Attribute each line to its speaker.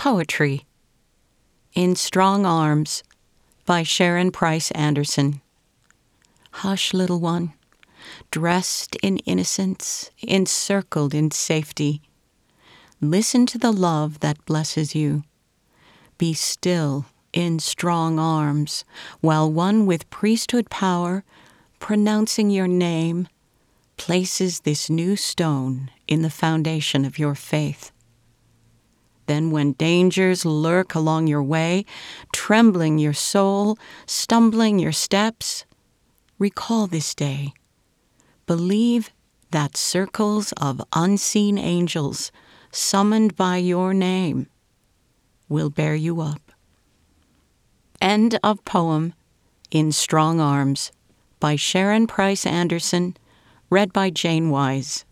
Speaker 1: Poetry. In Strong Arms by Sharon Price Anderson. Hush, little one, dressed in innocence, encircled in safety. Listen to the love that blesses you. Be still in strong arms, while one with priesthood power, pronouncing your name, places this new stone in the foundation of your faith. Then when dangers lurk along your way, trembling your soul, stumbling your steps, recall this day. Believe that circles of unseen angels, summoned by your name, will bear you up. End of poem In Strong Arms by Sharon Price Anderson, read by Jane Wise.